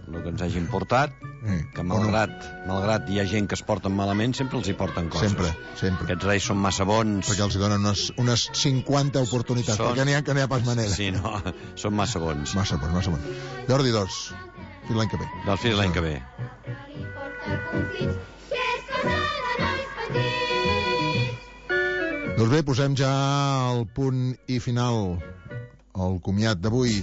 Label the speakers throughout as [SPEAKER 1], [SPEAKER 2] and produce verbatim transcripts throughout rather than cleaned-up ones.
[SPEAKER 1] el que ens hagin portat, que malgrat, malgrat hi ha gent que es porten malament, sempre els hi porten coses.
[SPEAKER 2] Sempre, sempre.
[SPEAKER 1] Aquests reis són massa bons.
[SPEAKER 2] Perquè els hi donen unes, unes cinquanta oportunitats, són... perquè n'hi ha, que n'hi ha pas manera.
[SPEAKER 1] Sí, no, són massa bons.
[SPEAKER 2] Massa bons, massa bons. Jordi, doncs, fins l'any que ve.
[SPEAKER 1] Doncs fins l'any que ve.
[SPEAKER 2] Doncs bé, posem ja el punt i final al comiat d'avui.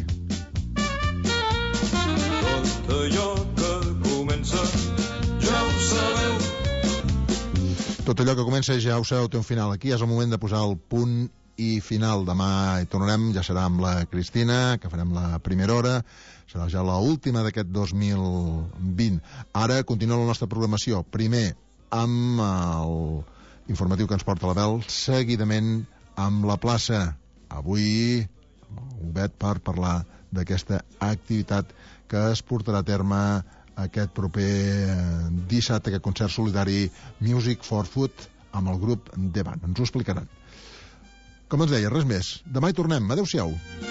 [SPEAKER 3] Tot allò que comença ja ho sabeu.
[SPEAKER 2] Tot allò que comença ja ho sabeu, té un final. Aquí és el moment de posar el punt i final. Demà hi tornarem, ja serà amb la Cristina, que farem la primera hora. Serà ja l'última d'aquest dos mil vint. Ara continua la nostra programació. Primer amb l'informatiu que ens porta la Bel, seguidament amb la plaça. Avui obert per parlar d'aquesta activitat que es portarà a terme aquest proper dissabte, aquest concert solidari Music for Food amb el grup Devan. Ens ho explicaran. Com ens deia, res més. Demà hi tornem. Adéu-siau.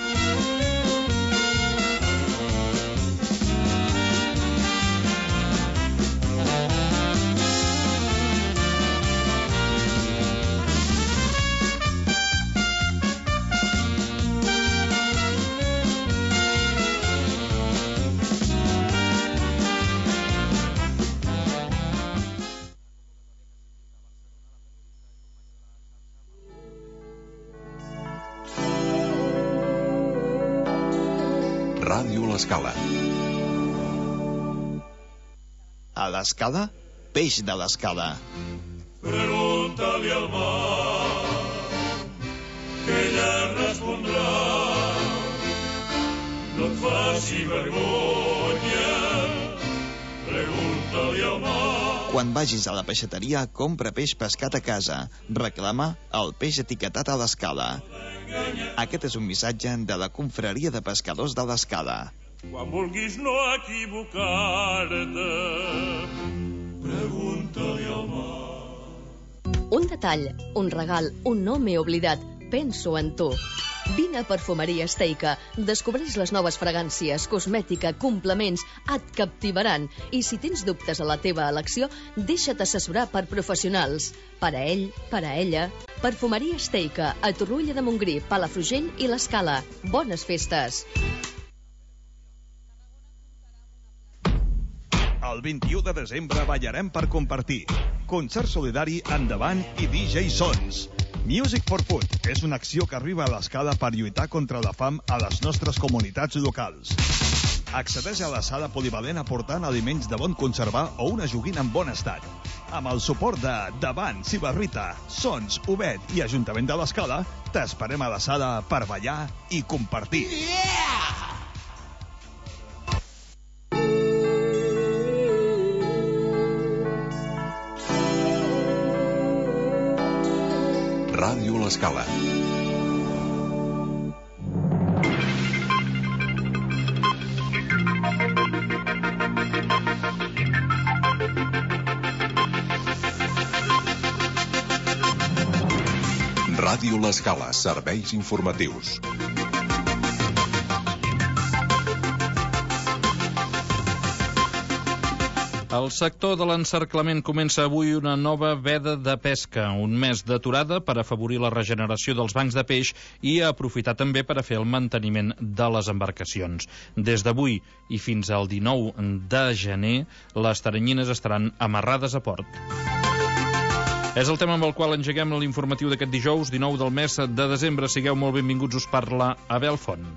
[SPEAKER 4] Ràdio L'Escala.
[SPEAKER 5] A l'Escala, peix de l'Escala.
[SPEAKER 3] Pregunta-li al mar, que ella respondrà. No et faci vergonya, pregunta-li al mar.
[SPEAKER 5] Quan vagis a la peixateria, compra peix pescat a casa. Reclama el peix etiquetat a l'Escala. Aquest és un missatge de la Confraria de Pescadors de l'Escala.
[SPEAKER 3] Quan vulguis no equivocar-te, pregunta-li al mar.
[SPEAKER 6] Un detall, un regal, un no m'he oblidat. Penso en tu. Vine a Perfumeria Esteica. Descobreix les noves fragàncies, cosmètica, complements. Et captivaran. I si tens dubtes a la teva elecció, deixa't assessorar per professionals. Per a ell, per a ella. Perfumeria Esteica, a Torroella de Montgrí, Palafrugell i l'Escala. Bones festes.
[SPEAKER 7] El vint-i-u de desembre ballarem per compartir. Concert solidari Endavant i D J Sons. Music for Food és una acció que arriba a l'Escala per lluitar contra la fam a les nostres comunitats locals. Accedeix a la sala polivalent aportant aliments de bon conservar o una joguina en bon estat. Amb el suport de Davant, Cibarrita, Sons, Ubet i Ajuntament de l'Escala, t'esperem a la sala per ballar i compartir. Yeah!
[SPEAKER 4] Ràdio L'Escala. Ràdio L'Escala, serveis informatius.
[SPEAKER 8] El sector de l'encerclament comença avui una nova veda de pesca, un mes d'aturada per afavorir la regeneració dels bancs de peix i aprofitar també per a fer el manteniment de les embarcacions. Des d'avui i fins al dinou de gener, les taranyines estaran amarrades a port. És el tema amb el qual engeguem l'informatiu d'aquest dijous, dinou del mes de desembre. Sigueu molt benvinguts, us parla Abel Font.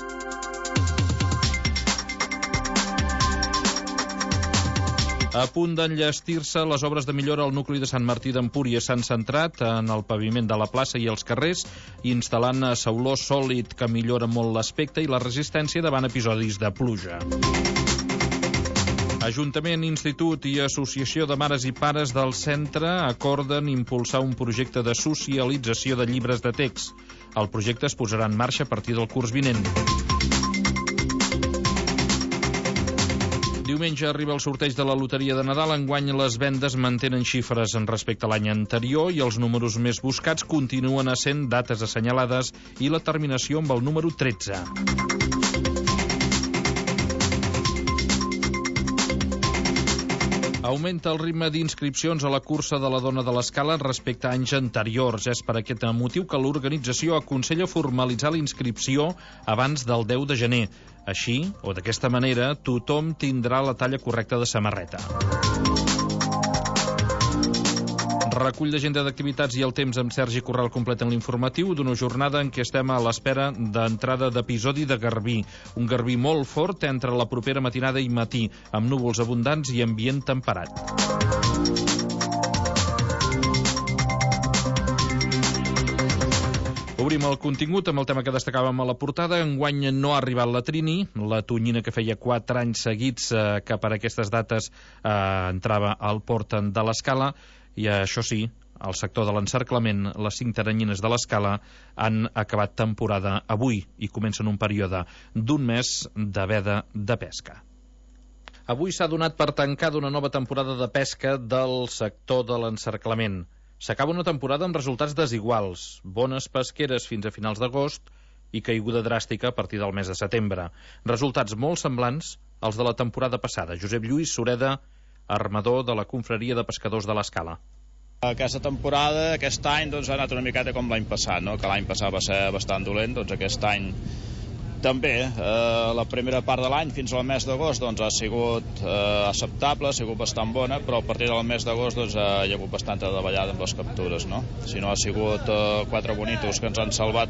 [SPEAKER 8] A punt d'enllestir-se, les obres de millora al nucli de Sant Martí d'Empúries s'han centrat en el paviment de la plaça i els carrers, instal·lant sauló sòlid que millora molt l'aspecte i la resistència davant episodis de pluja. Ajuntament, Institut i Associació de Mares i Pares del centre acorden impulsar un projecte de socialització de llibres de text. El projecte es posarà en marxa a partir del curs vinent. Diumenge arriba el sorteig de la loteria de Nadal. Enguany les vendes mantenen xifres en respecte a l'any anterior i els números més buscats continuen essent dates assenyalades i la terminació amb el número tretze. Augmenta el ritme d'inscripcions a la cursa de la Dona de l'Escala respecte a anys anteriors. És per aquest motiu que l'organització aconsella formalitzar la inscripció abans del deu de gener. Així, o d'aquesta manera, tothom tindrà la talla correcta de samarreta. Recull d'agenda d'activitats i el temps amb Sergi Corral completen l'informatiu d'una jornada en què estem a l'espera d'entrada d'episodi de garbí. Un garbí molt fort entre la propera matinada i matí, amb núvols abundants i ambient temperat. Obrim el contingut amb el tema que destacàvem a la portada. Enguany no ha arribat la Trini, la tonyina que feia quatre anys seguits eh, que per aquestes dates eh, entrava al port de l'Escala. I això sí, el sector de l'encerclament, les cinc taranyines de l'Escala, han acabat temporada avui i comencen un període d'un mes de veda de pesca. Avui s'ha donat per tancada una nova temporada de pesca del sector de l'encerclament. S'acaba una temporada amb resultats desiguals, bones pesqueres fins a finals d'agost i caiguda dràstica a partir del mes de setembre. Resultats molt semblants als de la temporada passada. Josep Lluís Sureda, armador de la confraria de pescadors de l'Escala.
[SPEAKER 9] Aquesta temporada, aquest any, doncs, ha anat una miqueta com l'any passat, no? Que l'any passat va ser bastant dolent, doncs aquest any també. Eh, la primera part de l'any, fins al mes d'agost, doncs, ha sigut eh, acceptable, ha sigut bastant bona, però a partir del mes d'agost doncs, eh, hi ha hagut bastanta davallada amb les captures, no? Si no ha sigut eh, quatre bonitos que ens han salvat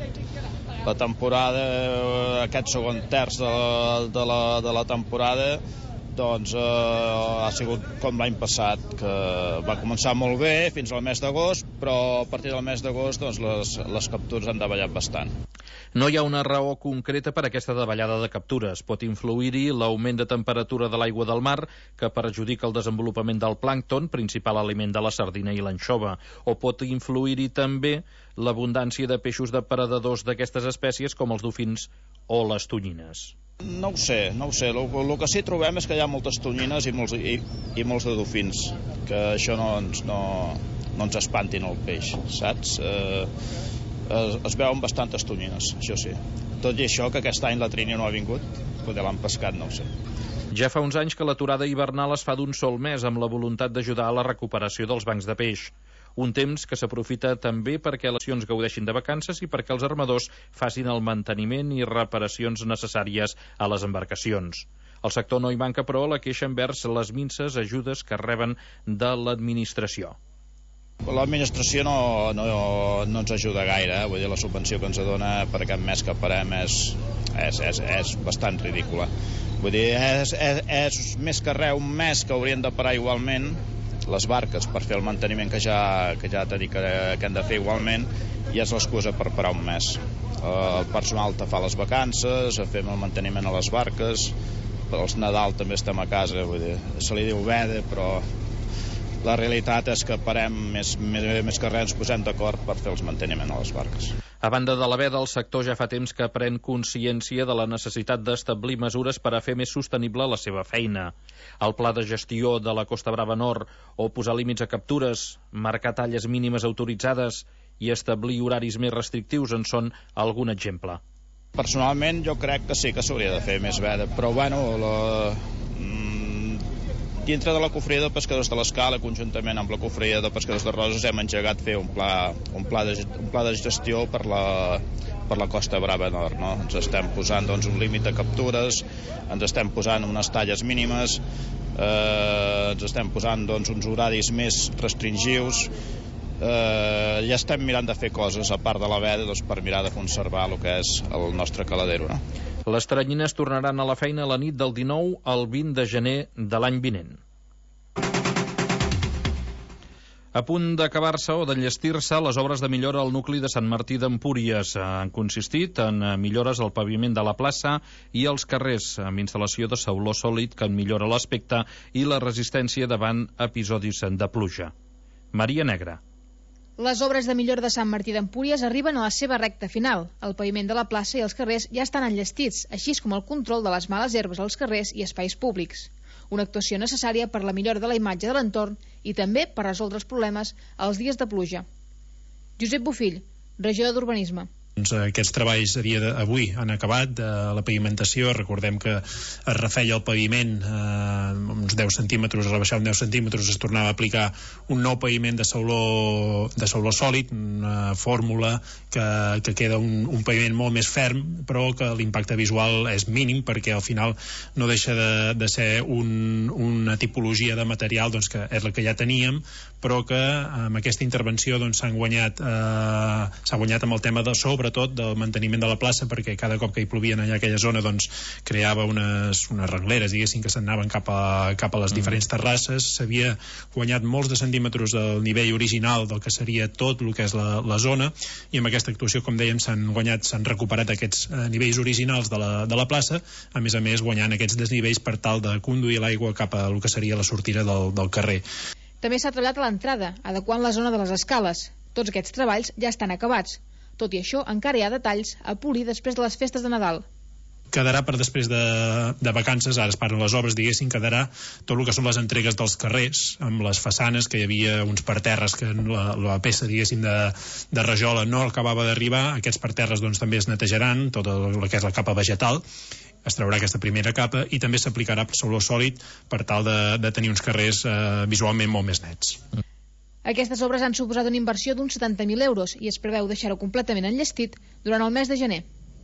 [SPEAKER 9] la temporada, eh, aquest segon terç de la, de la, de la temporada, doncs eh, ha sigut com l'any passat, que va començar molt bé fins al mes d'agost, però a partir del mes d'agost doncs, les, les captures han davallat bastant.
[SPEAKER 8] No hi ha una raó concreta per aquesta davallada de captures. Pot influir-hi l'augment de temperatura de l'aigua del mar, que perjudica el desenvolupament del plàncton, principal aliment de la sardina i l'anxova, o pot influir-hi també l'abundància de peixos depredadors d'aquestes espècies, com els dofins o les tonyines.
[SPEAKER 9] No ho sé, no ho sé. El, el que sí trobem és que hi ha moltes tonyines i molts, i, i molts de dofins, que això no ens, no, no ens espantin el peix, saps? Eh, es, es veuen bastantes tonyines, això sí. Tot i això, que aquest any la Trini no ha vingut, potser l'han pescat, no ho sé.
[SPEAKER 8] Ja fa uns anys que l'aturada hivernal es fa d'un sol mes, amb la voluntat d'ajudar a la recuperació dels bancs de peix. Un temps que s'aprofita també perquè les nacions gaudeixin de vacances i perquè els armadors facin el manteniment i reparacions necessàries a les embarcacions. El sector no hi manca, però, la queixa envers les minses ajudes que reben de l'administració.
[SPEAKER 9] L'administració no, no, no ens ajuda gaire, eh? Vull dir, la subvenció que ens dona per aquest mes que parem és, és, és, és bastant ridícula. Vull dir, és, és, és més que res un mes que haurien de parar igualment les barques per fer el manteniment que ja, que ja t'he dit que, que hem de fer igualment, i és l'excusa per parar un mes. El personal te fa les vacances, fem el manteniment a les barques, per els Nadal també estem a casa, vull dir, se li diu veda, però la realitat és que parem més, més, més que res ens posem d'acord per fer els manteniment a les barques.
[SPEAKER 8] A banda de la veda, el sector ja fa temps que pren consciència de la necessitat d'establir mesures per a fer més sostenible la seva feina. El pla de gestió de la Costa Brava Nord, o posar límits a captures, marcar talles mínimes autoritzades i establir horaris més restrictius en són algun exemple.
[SPEAKER 9] Personalment jo crec que sí que s'hauria de fer més veda, però bueno, la... dintre de la confraria de pescadors de l'Escala, conjuntament amb la confraria de pescadors de Roses, hem engegat fer un pla, un pla, de, un pla de gestió per la, per la Costa Brava Nord, no? Ens estem posant doncs, un límit de captures, ens estem posant unes talles mínimes, eh, ens estem posant doncs, uns horaris més restringius, eh, ja estem mirant de fer coses a part de la veda, doncs, per mirar de conservar el que és el nostre caladero, no?
[SPEAKER 8] Les taranyines tornaran a la feina la nit del dinou al vint de gener de l'any vinent. A punt d'acabar-se o d'enllestir-se, les obres de millora al nucli de Sant Martí d'Empúries han consistit en millores al paviment de la plaça i als carrers, amb instal·lació de sauló sòlid que en millora l'aspecte i la resistència davant episodis de pluja. Maria Negra.
[SPEAKER 10] Les obres de millora de Sant Martí d'Empúries arriben a la seva recta final. El paviment de la plaça i els carrers ja estan enllestits, així com el control de les males herbes als carrers i espais públics. Una actuació necessària per la millora de la imatge de l'entorn i també per resoldre els problemes als dies de pluja. Josep Bofill, regidor d'Urbanisme.
[SPEAKER 11] Doncs aquests treballs a dia d'avui han acabat de la pavimentació. Recordem que es refeia el paviment eh, uns uns deu centímetres, rebaixar uns deu centímetres, es tornava a aplicar un nou paviment de sauló, de sauló sòlid, una fórmula que, que queda un, un paviment molt més ferm, però que l'impacte visual és mínim, perquè al final no deixa de, de ser un, una tipologia de material doncs, que és la que ja teníem, però que amb aquesta intervenció doncs, s'han guanyat eh, s'ha guanyat amb el tema de, sobretot del manteniment de la plaça, perquè cada cop que hi plovien allà a aquella zona doncs, creava unes, unes rengleres, diguéssim, que s'anaven cap a, cap a les mm. diferents terrasses. S'havia guanyat molts de centímetres del nivell original del que seria tot el que és la, la zona, i amb aquesta actuació, com dèiem, s'han guanyat, s'han recuperat aquests eh, nivells originals de la, de la plaça, a més a més guanyant aquests desnivells per tal de conduir l'aigua cap a el que seria la sortida del, del carrer.
[SPEAKER 10] També s'ha treballat a l'entrada, adequant la zona de les escales. Tots aquests treballs ja estan acabats. Tot i això, encara hi ha detalls a polir després de les festes de Nadal.
[SPEAKER 11] Quedarà per després de, de vacances, ara es paren les obres, diguéssim, quedarà tot el que són les entregues dels carrers, amb les façanes, que hi havia uns parterres que la, la peça, diguéssim, de, de rajola no acabava d'arribar. Aquests parterres doncs, també es netejaran, tota la que és la capa vegetal, es traurà aquesta primera capa, i també s'aplicarà sauló sòlid per tal de, de tenir uns carrers eh, visualment molt més nets.
[SPEAKER 10] Aquestes obres han suposat una inversió d'uns setanta mil euros i es preveu deixar-ho completament enllestit durant el mes de gener.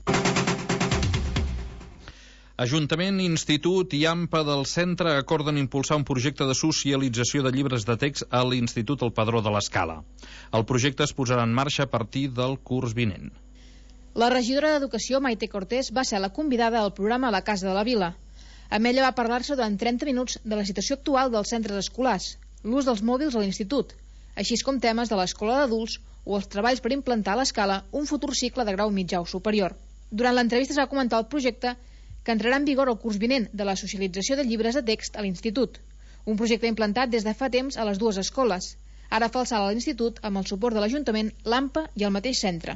[SPEAKER 8] Ajuntament, Institut i AMPA del centre acorden impulsar un projecte de socialització de llibres de text a l'Institut El Padró de l'Escala. El projecte es posarà en marxa a partir del curs vinent.
[SPEAKER 10] La regidora d'Educació, Maite Cortés, va ser la convidada al programa a la Casa de la Vila. Amb ella va parlar-se durant trenta minuts de la situació actual dels centres escolars, l'ús dels mòbils a l'institut, així com temes de l'escola d'adults o els treballs per implantar a l'Escala un futur cicle de grau mitjà o superior. Durant l'entrevista es va comentar el projecte que entrarà en vigor el curs vinent de la socialització de llibres de text a l'institut, un projecte implantat des de fa temps a les dues escoles. Ara fa el salt a l'institut amb el suport de l'Ajuntament, l'AMPA i el mateix centre.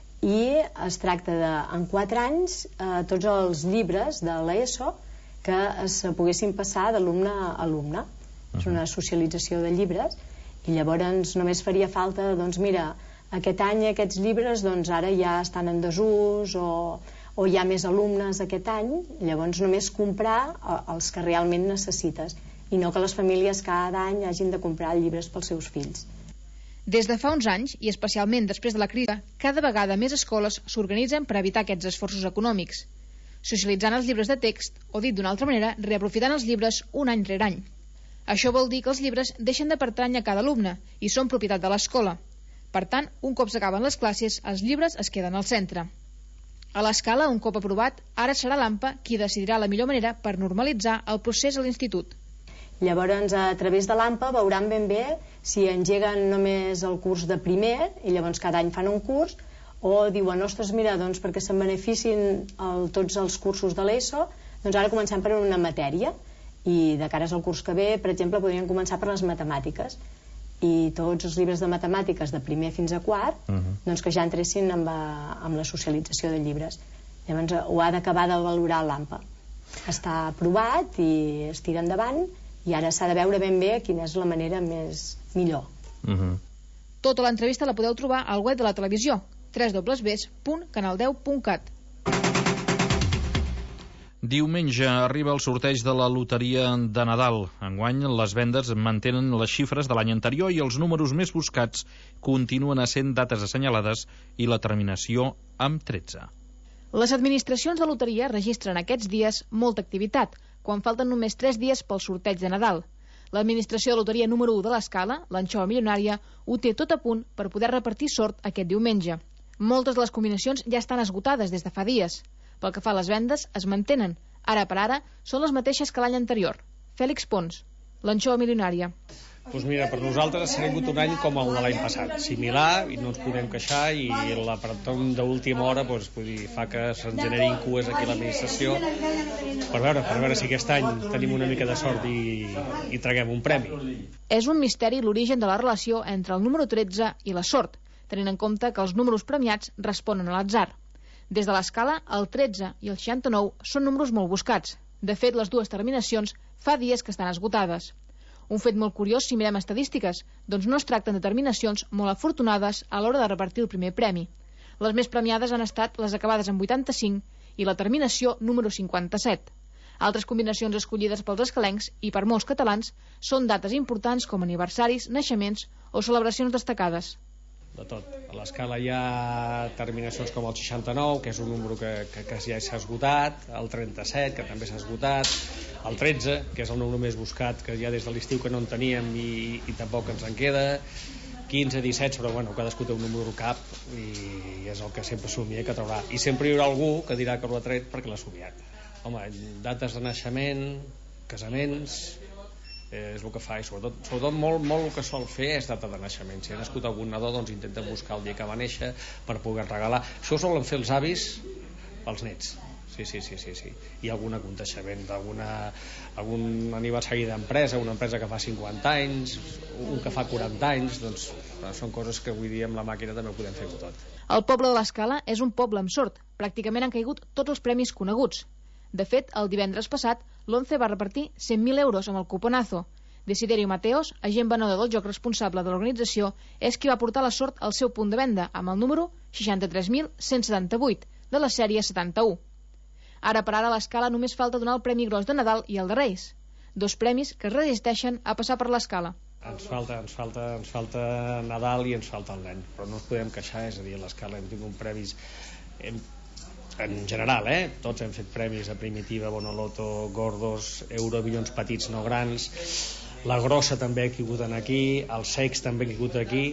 [SPEAKER 12] I es tracta de, en quatre anys, eh, tots els llibres de l'ESO que es poguessin passar d'alumne a alumne. És una socialització de llibres, i llavors només faria falta, doncs mira, aquest any aquests llibres doncs ara ja estan en desús o, o hi ha més alumnes aquest any, llavors només comprar els que realment necessites i no que les famílies cada any hagin de comprar llibres pels seus fills.
[SPEAKER 10] Des de fa uns anys, i especialment després de la crisi, cada vegada més escoles s'organitzen per evitar aquests esforços econòmics, socialitzant els llibres de text, o dit d'una altra manera, reaprofitant els llibres un any rere any. Això vol dir que els llibres deixen de pertànyer a cada alumne i són propietat de l'escola. Per tant, un cop s'acaben les classes, els llibres es queden al centre. A l'Escala, un cop aprovat, ara serà l'AMPA qui decidirà la millor manera per normalitzar el procés a l'institut.
[SPEAKER 12] Llavors, a través de l'AMPA veuran ben bé si engeguen només el curs de primer i llavors cada any fan un curs, o diuen, ostres, mira, doncs perquè se'n beneficin el, tots els cursos de l'ESO, doncs ara comencem per una matèria. I de cares al curs que ve, per exemple, podrien començar per les matemàtiques, i tots els llibres de matemàtiques de primer fins a quart, uh -huh. doncs que ja entressin amb, amb la socialització de llibres. Llavors ho ha d'acabar de valorar l'AMPA. Està aprovat i es tira endavant, i ara s'ha de veure ben bé quina és la manera més millor.
[SPEAKER 8] Uh -huh.
[SPEAKER 10] Tota l'entrevista la podeu trobar al web de la televisió, w w w punt canal deu punt cat.
[SPEAKER 8] Diumenge arriba el sorteig de la loteria de Nadal. Enguany, les vendes mantenen les xifres de l'any anterior i els números més buscats continuen essent dates assenyalades i la terminació amb tretze.
[SPEAKER 10] Les administracions de loteria registren aquests dies molta activitat, quan falten només tres dies pel sorteig de Nadal. L'administració de loteria número u de l'Escala, l'Anxova Milionària, ho té tot a punt per poder repartir sort aquest diumenge. Moltes de les combinacions ja estan esgotades des de fa dies. Pel que fa a les vendes, es mantenen. Ara per ara, són les mateixes que l'any anterior. Fèlix Pons, l'Anxova Milionària.
[SPEAKER 13] Doncs mira, per nosaltres ha sigut un any com el de l'any passat, similar, i no ens podem queixar, i l'apretón d'última hora doncs, vull dir, fa que se'n generin cues aquí a l'administració per veure, per veure si aquest any tenim una mica de sort i, i traguem un premi.
[SPEAKER 10] És un misteri l'origen de la relació entre el número tretze i la sort, tenint en compte que els números premiats responen a l'atzar. Des de l'Escala, el tretze i el seixanta-nou són números molt buscats. De fet, les dues terminacions fa dies que estan esgotades. Un fet molt curiós si mirem estadístiques, doncs no es tracten de terminacions molt afortunades a l'hora de repartir el primer premi. Les més premiades han estat les acabades en vuitanta-cinc i la terminació número cinquanta-set. Altres combinacions escollides pels escalencs i per molts catalans són dates importants com aniversaris, naixements o celebracions destacades.
[SPEAKER 13] De tot. A l'escala hi ha terminacions com el seixanta-nou, que és un número que, que, que ja s'ha esgotat, el trenta-set, que també s'ha esgotat, el tretze, que és el número més buscat, que ja des de l'estiu que no en teníem i, i tampoc ens en queda, quinze, disset, però bueno, cadascú té un número cap i és el que sempre somia que traurà. I sempre hi haurà algú que dirà que l'ha tret perquè l'ha somiat. Home, dates de naixement, casaments, eh, és el que fa, i sobretot, sobretot molt, molt el que sol fer és data de naixement. Si ha nascut algun nadó, doncs intenta buscar el dia que va néixer per poder regalar. Això ho solen fer els avis pels nets. Sí, sí, sí, sí, sí. I algun aconteixement d'alguna algun aniversari d'empresa, una empresa que fa cinquanta anys, un que fa quaranta anys, doncs són coses que avui dia amb la màquina també ho podem fer tot.
[SPEAKER 10] El poble de l'Escala és un poble amb sort. Pràcticament han caigut tots els premis coneguts. De fet, el divendres passat, l'Once va repartir cent mil euros amb el cuponazo. Desiderio Mateos, agent venedor del joc responsable de l'organització, és qui va portar la sort al seu punt de venda, amb el número seixanta-tres mil cent setanta-vuit, de la sèrie setanta-u. Ara per ara a l'Escala només falta donar el Premi Gros de Nadal i el de Reis, dos premis que es resisteixen a passar per l'Escala.
[SPEAKER 13] Ens falta, ens falta, ens falta Nadal i ens falta el nen, però no ens podem queixar, és a dir, a l'Escala hem tingut premis... Hem... en general, eh? Tots hem fet premis a Primitiva, Bonoloto, Gordos, Euromillons petits no grans, la Grossa també ha caigut aquí, el Sex també ha caigut aquí.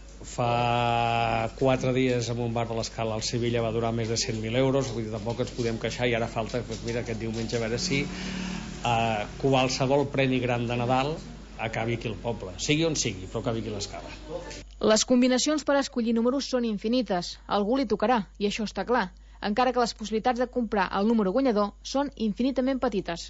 [SPEAKER 13] Fa quatre dies en un bar de l'Escala al Sevilla va durar més de cent mil euros, vull dir, tampoc ens podem queixar, i ara falta, doncs mira, aquest diumenge a veure si eh, qualsevol premi gran de Nadal acabi aquí al poble, sigui on sigui, però acabi aquí a l'Escala.
[SPEAKER 10] Les combinacions per escollir números són infinites, a algú li tocarà, i això està clar, encara que les possibilitats de comprar el número guanyador són infinitament petites.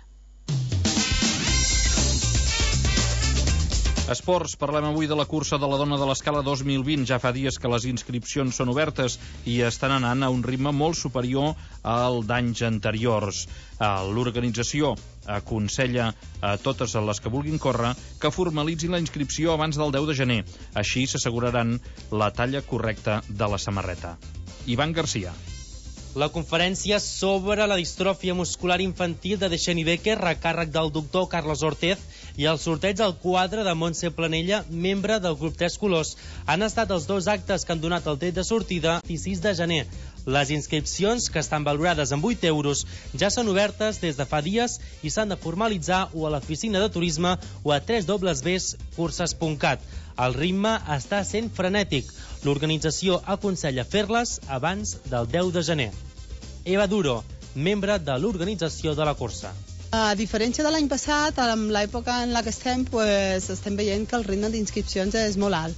[SPEAKER 8] Esports, parlem avui de la cursa de la dona de l'Escala dos mil vint. Ja fa dies que les inscripcions són obertes i estan anant a un ritme molt superior al d'anys anteriors. L'organització aconsella a totes les que vulguin córrer que formalitzin la inscripció abans del deu de gener. Així s'asseguraran la talla correcta de la samarreta. Ivan Garcia.
[SPEAKER 14] La conferència sobre la distròfia muscular infantil de Deixeni Becker, a càrrec del doctor Carlos Ortez, i el sorteig al quadre de Montse Planella, membre del grup Tres Colors, han estat els dos actes que han donat el tret de sortida el vint-i-sis de gener. Les inscripcions, que estan valorades en vuit euros, ja són obertes des de fa dies i s'han de formalitzar o a l'oficina de turisme o a w w w punt curses punt cat. El ritme està sent frenètic. L'organització aconsella fer-les abans del deu de gener. Eva Duro, membre de l'organització de la cursa.
[SPEAKER 15] A diferència de l'any passat, en l'època en la que estem, pues, estem veient que el ritme d'inscripcions és molt alt.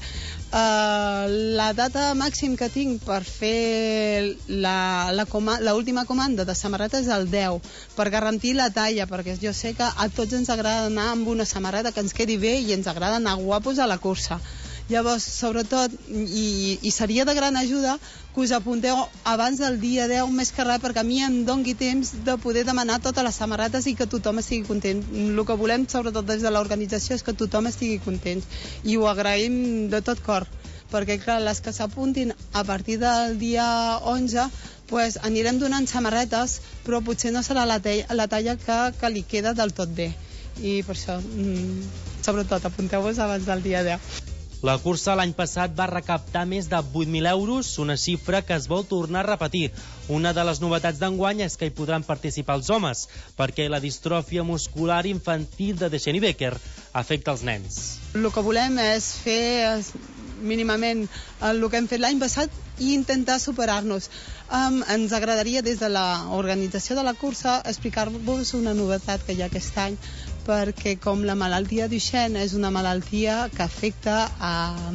[SPEAKER 15] Uh, la data màxim que tinc per fer la, la coma, l'última comanda de samarreta és el deu, per garantir la talla, perquè jo sé que a tots ens agrada anar amb una samarreta que ens quedi bé i ens agrada anar guapos a la cursa. Llavors, sobretot, i, i seria de gran ajuda que us apunteu abans del dia deu, més que res, perquè a mi em doni temps de poder demanar totes les samarretes i que tothom estigui content. El que volem, sobretot des de l'organització, és que tothom estigui content. I ho agraïm de tot cor, perquè, clar, les que s'apuntin a partir del dia onze, pues, anirem donant samarretes, però potser no serà la talla, la talla que, que li queda del tot bé. I per això, mmm, sobretot, apunteu-vos abans del dia deu.
[SPEAKER 14] La cursa l'any passat va recaptar més de vuit mil euros, una xifra que es vol tornar a repetir. Una de les novetats d'enguany és que hi podran participar els homes, perquè la distròfia muscular infantil de Deixeni Becker afecta els nens.
[SPEAKER 15] El que volem és fer mínimament el que hem fet l'any passat i intentar superar-nos. Um, ens agradaria des de l'organització de la cursa explicar-vos una novetat que hi ha aquest any, perquè com la malaltia Duchenne és una malaltia que afecta a,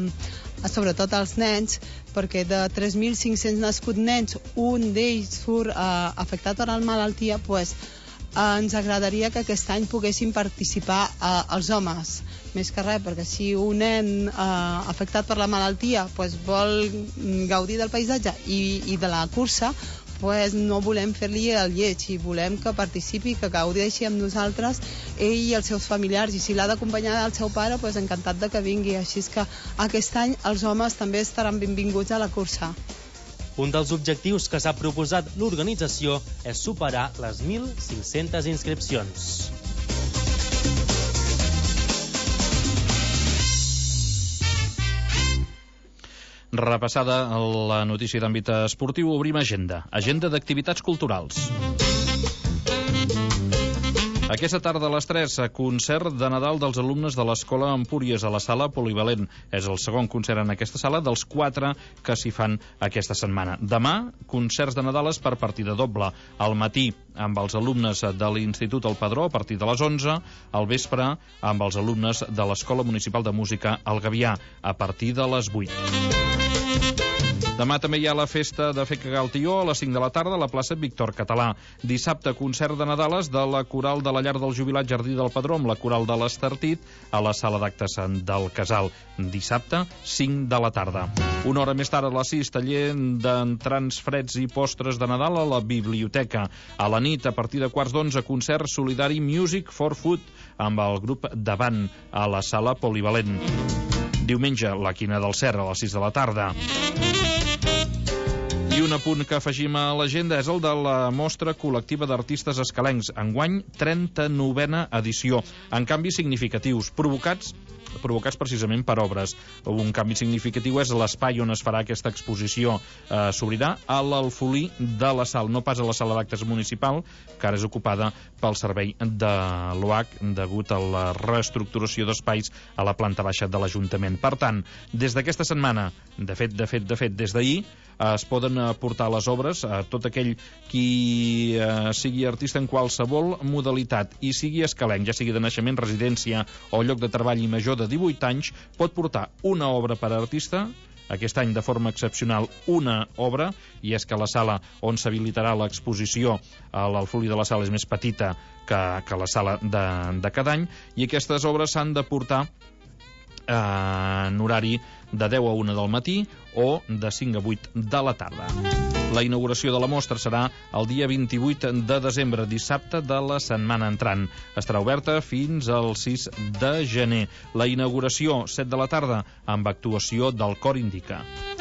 [SPEAKER 15] a sobretot als nens, perquè de tres mil cinc-cents nascuts nens, un d'ells surt uh, afectat per la malaltia, pues, uh, ens agradaria que aquest any poguessin participar uh, els homes, més que res, perquè si un nen uh, afectat per la malaltia pues, vol gaudir del paisatge i, i de la cursa, pues no volem fer-li el lleig i volem que participi, que gaudeixi amb nosaltres ell i els seus familiars, i si l'ha d'acompanyar el seu pare, pues encantat de que vingui. Així és que aquest any els homes també estaran benvinguts a la cursa.
[SPEAKER 14] Un dels objectius que s'ha proposat l'organització és superar les mil cinc-centes inscripcions.
[SPEAKER 8] Repassada la notícia d'àmbit esportiu, obrim agenda. Agenda d'activitats culturals. Aquesta tarda a les tres, concert de Nadal dels alumnes de l'Escola Empúries a la sala Polivalent. És el segon concert en aquesta sala dels quatre que s'hi fan aquesta setmana. Demà, concerts de Nadales per partida doble. Al matí, amb els alumnes de l'Institut El Padró, a partir de les onze. Al vespre, amb els alumnes de l'Escola Municipal de Música El Gavià, a partir de les vuit. Demà també hi ha la festa de Feca Galtió a les cinc de la tarda a la plaça Víctor Català. Dissabte, concert de Nadales de la Coral de la Llar del Jubilat Jardí del Padró amb la Coral de l'Estartit a la sala d'actes del Casal. Dissabte, cinc de la tarda. Una hora més tard, a les sis, taller d'entrants freds i postres de Nadal a la biblioteca. A la nit, a partir de quarts d'onze, concert solidari Music for Food amb el grup Davant a la sala Polivalent. Diumenge, la Quina del Cer a les sis de la tarda. I un apunt que afegim a l'agenda és el de la mostra col·lectiva d'artistes escalencs. Enguany, trenta-novena edició, en canvis significatius, provocats provocats precisament per obres. Un canvi significatiu és l'espai on es farà aquesta exposició. Eh, S'obrirà a l'Alfolí de la Sal, no pas a la sala d'actes municipal, que ara és ocupada pel servei de l'O H degut a la reestructuració d'espais a la planta baixa de l'Ajuntament. Per tant, des d'aquesta setmana, de fet, de fet, de fet, des d'ahir, es poden portar les obres a tot aquell qui eh, sigui artista en qualsevol modalitat i sigui escalenc, ja sigui de naixement, residència o lloc de treball i major de divuit anys, pot portar una obra per artista. Aquest any, de forma excepcional, una obra, i és que la sala on s'habilitarà l'exposició a l'Alfolí de la Sala és més petita que, que la sala de, de cada any, i aquestes obres s'han de portar eh, en horari de deu a una del matí o de cinc a vuit de la tarda. La inauguració de la mostra serà el dia vint-i-vuit de desembre, dissabte de la setmana entrant. Estarà oberta fins al sis de gener. La inauguració, set de la tarda, amb actuació del Cor Indica.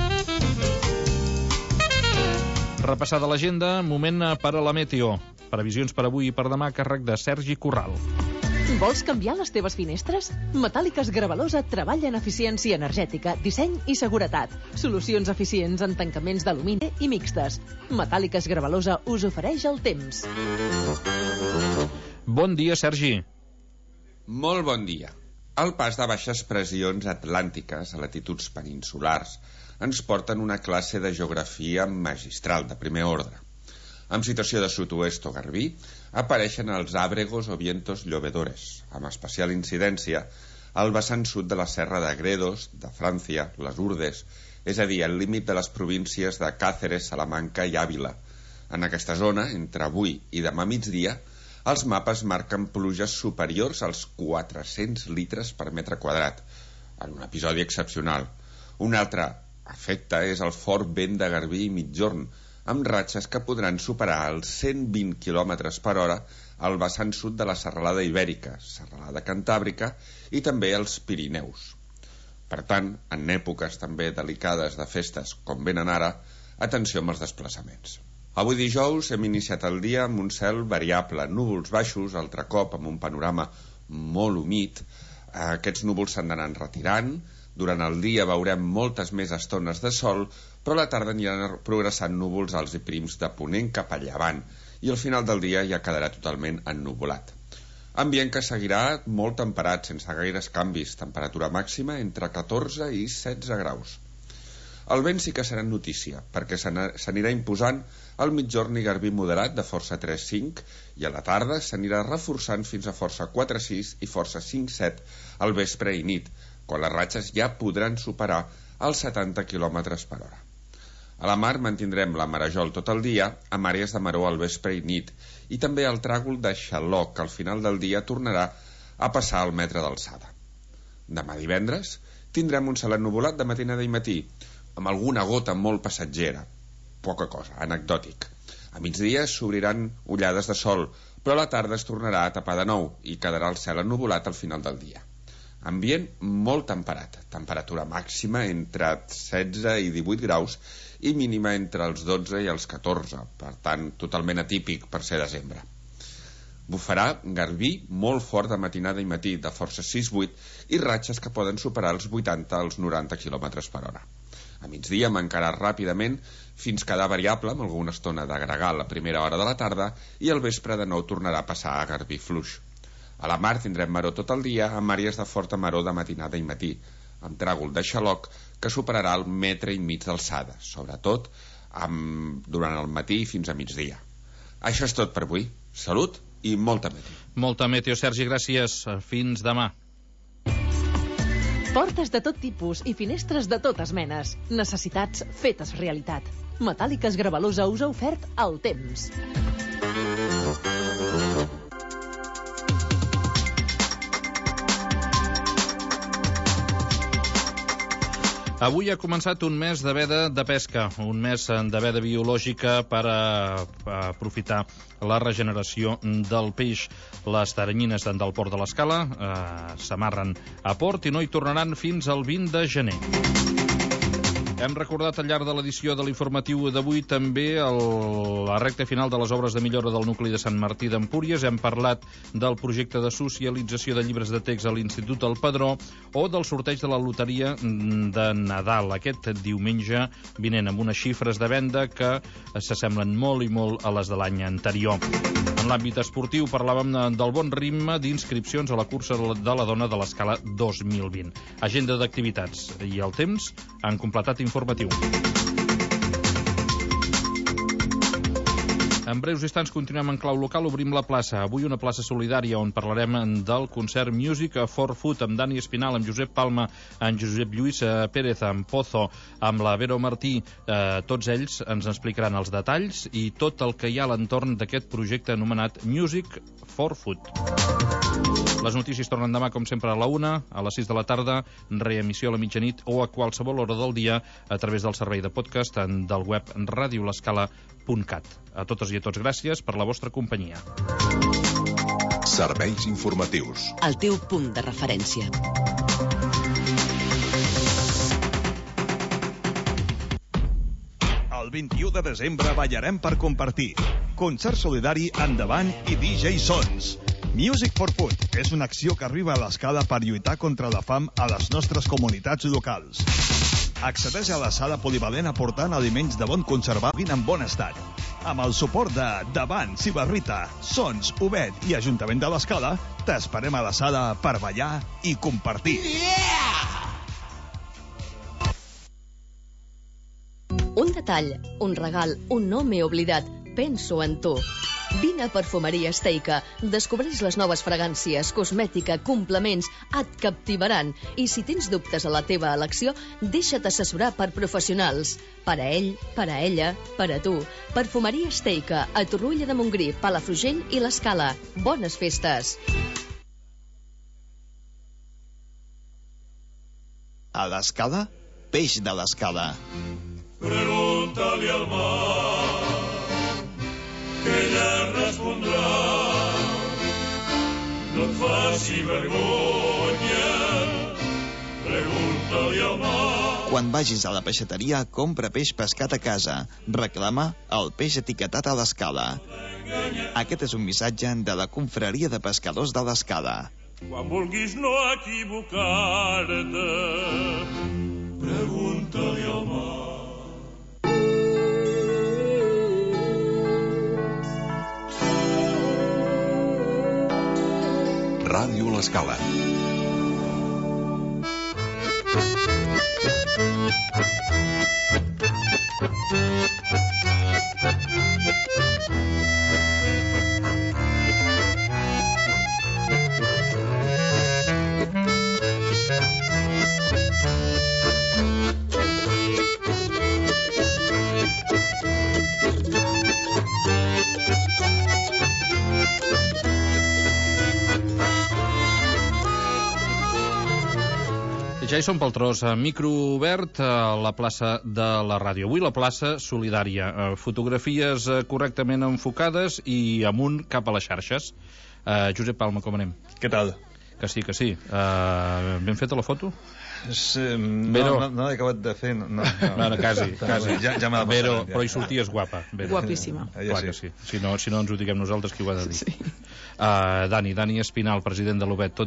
[SPEAKER 8] Repassada l'agenda, moment per a la meteo. Previsions per avui i per demà, càrrec de Sergi Corral.
[SPEAKER 16] Vols canviar les teves finestres? Metàl·liques Gravalosa treballa en eficiència energètica, disseny i seguretat. Solucions eficients en tancaments d'alumini i mixtes. Metàl·liques Gravalosa us ofereix el temps.
[SPEAKER 8] Bon dia, Sergi.
[SPEAKER 17] Molt bon dia. El pas de baixes pressions atlàntiques a latituds peninsulars ens porten una classe de geografia magistral de primer ordre. En situació de sud-oest o garbí, apareixen els àbregos o vientos llovedores, amb especial incidència al vessant sud de la serra de Gredos, de França, les Urdes, és a dir, el límit de les províncies de Càceres, Salamanca i Àvila. En aquesta zona, entre avui i demà migdia, els mapes marquen pluges superiors als quatre-cents litres per metre quadrat, en un episodi excepcional. Un altre efecte és el fort vent de garbí i migjorn, amb ratxes que podran superar els cent vint quilòmetres per hora al vessant sud de la serralada Ibèrica, serralada Cantàbrica i també als Pirineus. Per tant, en èpoques també delicades de festes com venen ara, atenció amb els desplaçaments. Avui dijous hem iniciat el dia amb un cel variable, núvols baixos, altre cop amb un panorama molt humit. Aquests núvols s'han d'anar retirant. Durant el dia veurem moltes més estones de sol, però a la tarda aniran progressant núvols alts i prims de ponent cap a llevant, i al final del dia ja quedarà totalment ennuvolat. Ambient que seguirà molt temperat, sense gaires canvis, temperatura màxima entre catorze i setze graus. El vent sí que serà notícia, perquè s'anirà imposant al migjorn i garbí moderat de força tres cinc, i a la tarda s'anirà reforçant fins a força quatre sis i força cinc set al vespre i nit, quan les ratxes ja podran superar els setanta quilòmetres per hora. A la mar mantindrem la marejol tot el dia, amb àrees de maror al vespre i nit, i també el tràgol de xaloc, que al final del dia tornarà a passar al metre d'alçada. Demà divendres tindrem un cel ennuvolat de matinada i matí, amb alguna gota molt passatgera, poca cosa, anecdòtic. A migdia s'obriran ullades de sol, però a la tarda es tornarà a tapar de nou i quedarà el cel ennuvolat al final del dia. Ambient molt temperat, temperatura màxima entre setze i divuit graus i mínima entre els dotze i els catorze, per tant, totalment atípic per ser desembre. Bufarà garbí molt fort de matinada i matí, de força sis vuit, i ratxes que poden superar els vuitanta als noranta quilòmetres per hora. A migdia mancarà ràpidament fins quedar variable, amb alguna estona de gregal a la primera hora de la tarda, i al vespre de nou tornarà a passar a garbí fluix. A la mar tindrem maror tot el dia, amb àrees de forta maror de matinada i matí, amb tràgol de xaloc que superarà el metre i mig d'alçada, sobretot amb... durant el matí fins a migdia. Això és tot per avui. Salut i molta meteo.
[SPEAKER 8] Molta meteo, Sergi, gràcies. Fins demà.
[SPEAKER 16] Portes de tot tipus i finestres de totes menes. Necessitats fetes realitat. Metàl·liques Gravalusa us ha ofert el temps.
[SPEAKER 8] Avui ha començat un mes de veda de pesca, un mes de veda biològica per a, a aprofitar la regeneració del peix. Les taranyines del port de l'Escala eh, s'amarren a port i no hi tornaran fins al vint de gener. Hem recordat al llarg de l'edició de l'informatiu d'avui també el, la recta final de les obres de millora del nucli de Sant Martí d'Empúries. Hem parlat del projecte de socialització de llibres de text a l'Institut El Padró o del sorteig de la loteria de Nadal aquest diumenge vinent, amb unes xifres de venda que s'assemblen molt i molt a les de l'any anterior. En l'àmbit esportiu parlàvem del bon ritme d'inscripcions a la cursa de la dona de l'Escala dos mil vint. Agenda d'activitats i el temps han completat informatiu. En breus instants continuem en clau local, obrim la plaça. Avui una plaça solidària on parlarem del concert Music for Food amb Dani Espinal, amb Josep Palma, amb Josep Lluís Pérez, amb Pozo, amb la Vero Martí. Eh, tots ells ens explicaran els detalls i tot el que hi ha a l'entorn d'aquest projecte anomenat Music for Food. Les notícies tornen demà, com sempre, a la una, a les sis de la tarda, reemissió a la mitjanit o a qualsevol hora del dia a través del servei de podcast del web radio l'escala punt cat. A totes i a tots, gràcies per la vostra companyia.
[SPEAKER 4] Serveis informatius.
[SPEAKER 6] El teu punt de referència.
[SPEAKER 7] El vint-i-u de desembre ballarem per compartir. Concert solidari Endavant i D J Sons. Music for Food és una acció que arriba a l'Escala per lluitar contra la fam a les nostres comunitats locals. Accedeix a la sala polivalent aportant aliments de bon conservar en bon estat. Amb el suport de Davant, Cibarrita, Sons, Ubet i Ajuntament de l'Escala, t'esperem a la sala per ballar i compartir.
[SPEAKER 6] Un detall, un regal, un no m'he oblidat. Penso en tu. Vine a Perfumeria Esteica. Descobreix les noves fragàncies, cosmètica, complements, et captivaran. I si tens dubtes a la teva elecció, deixa't assessorar per professionals. Per a ell, per a ella, per a tu. Perfumeria Esteica, a Torroella de Montgrí, Palafrugell i l'Escala. Bones festes!
[SPEAKER 5] A l'Escala, peix de l'Escala.
[SPEAKER 3] Pregunta-li al mar que ella respondrà. No et faci vergonya, pregunta-li al mar.
[SPEAKER 5] Quan vagis a la peixateria, compra peix pescat a casa. Reclama el peix etiquetat a l'Escala. Aquest és un missatge de la Confraria de Pescadors de l'Escala.
[SPEAKER 3] Quan vulguis no equivocar-te, pregunta-li al mar.
[SPEAKER 4] Ràdio l'Escala.
[SPEAKER 8] Ja hi som pel tros, micro obert a la plaça de la ràdio. Avui la plaça solidària, fotografies correctament enfocades i amunt cap a les xarxes. Uh, Josep Palma, com anem?
[SPEAKER 18] Què tal?
[SPEAKER 8] Que sí, que sí. Uh, ben feta la foto?
[SPEAKER 18] Sí, no, no, no l'he acabat de fer. No, no,
[SPEAKER 8] no, no quasi, quasi.
[SPEAKER 18] Ja, ja me la
[SPEAKER 8] Vero,
[SPEAKER 18] ja.
[SPEAKER 8] però hi sorties guapa. Vero.
[SPEAKER 16] Guapíssima.
[SPEAKER 8] Clar que sí. Si no, si no ens ho diguem nosaltres, qui ho ha de dir? Sí. Uh, Dani, Dani Espinal, president de l'U B E T. Tot